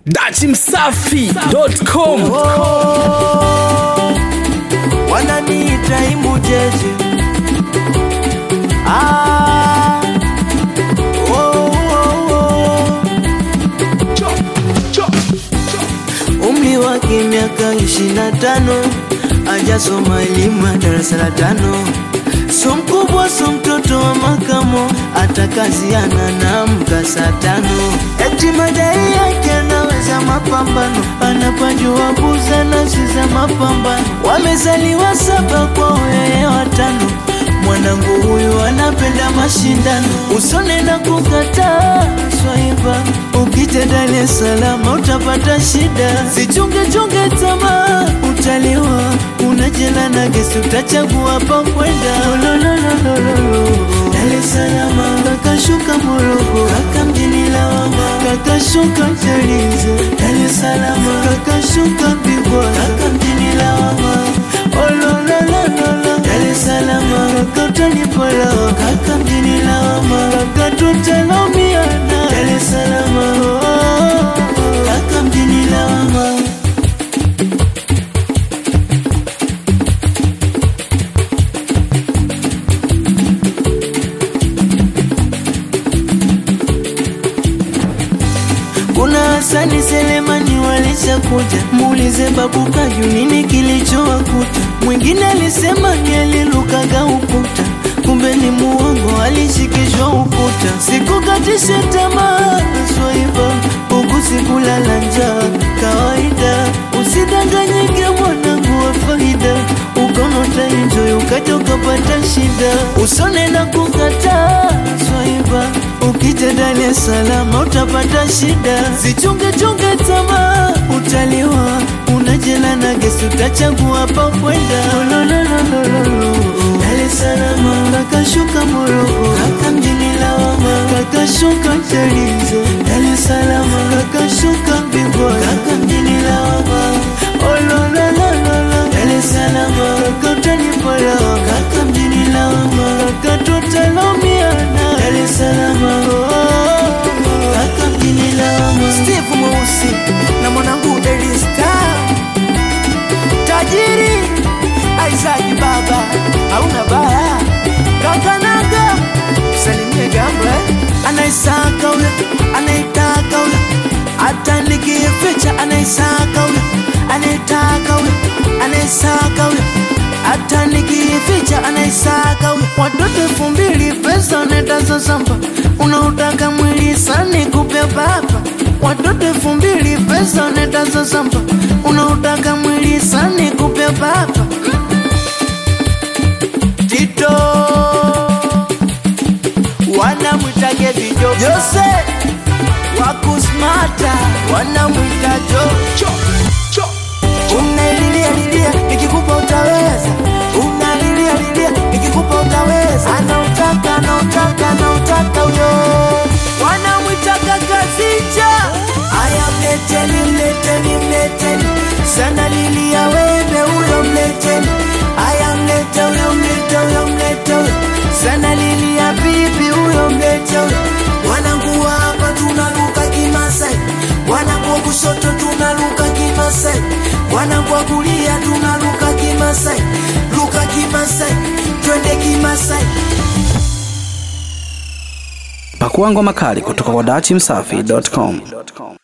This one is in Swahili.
Dachimsafi.com. Wananiita imujeje. Umri wake miaka 25, hajasoma elimu ya darasa la 5. So mkubwa so mtoto wa makamo, atakaziana na mkasa 5. Eti madai yake anaweza mapambano, anapajua buza na siza mapambano. Wamezaliwa 7 kwa yeye 5. Mwanangu huyu anapenda mashindano, usone na kukataa swaiba. Ukija Dar es Salaam utapata shida, sichunge chunge tamaa utaliwa. Unajela na gesi utachagua pa kwenda. Dar es Salaam kakashuka Morogoro, kaka mjini lawama, kakashuka Chalinze. Dar es Salaam kakashuka Bigwa, kaka mjini lawama. Dar es Salaam kaka utanipola, kaka mjini lawama, kaka tutalaumiana. Dar es Salaam kaka mjini lawama. Kuna Hasani Selemani walisha kuja, muulize babu Kaju nini kilichowakuta. Mwingine alisema ni alilukaga ukuta, kumbe ni muongo, alishikishwa ukuta. Sikukatishe tamaa swaiba, huku sikulala njaa kawaida. Usidanganyike mwanangu wa faida, ukonota enjoy ukaja ukapata shida. Usone na kukataa swaiba, ukija Dar es Salaam utapata shida. Zichunge chunge tamaa utaliwa, unajela na gesi utachagua pa kwenda. Dar es Salaam kakashuka Morogoro, kaka mjini lawama, kakashuka Chalinze. Dar es Salaam kakashuka Bigwa, kaka mjini lawama. Dar es Salaam kaka utanipola, kaka mjini lawama, kaka tutalaumiana. Dar es Salaam kaka mjini lawama. Steve Mweusi na mwanangu Elista tajiri Isaac baba hauna baya. Kaka Naga salimie Gamba, anaisaka ule anaitaka ule, hata nikificha anaisaka ule anaitaka ule anaisaka ule, hata nikificha anaisaka ule. Watoto 2000 pesa netazo samba, unautaka mwili sani kupe baba. Watoto 2000 pesa netazo samba, unautaka mwili sani kupe baba. Tito wanamwitage video Jose wakusmata, wanamwita Jo. Unalilia lilia nikikupa utaweza, unalilia lilia nikikupa utaweza. Anautaka huyo, wanamwita Kakazicha. Aya mleteni sana lilia webe huyo mleteni. Aya mlete huyo sana lilia bibi huyo mlete huyo. Wanangu hapa tunaruka Kimasai, wanangu kushoto tunaruka Kimasai, wanangu kulia tunaruka Kimasai. Ruka Kimasai, twende Kimasai. Pakua ngoma kali kutoka kwa Dachimsafi.com.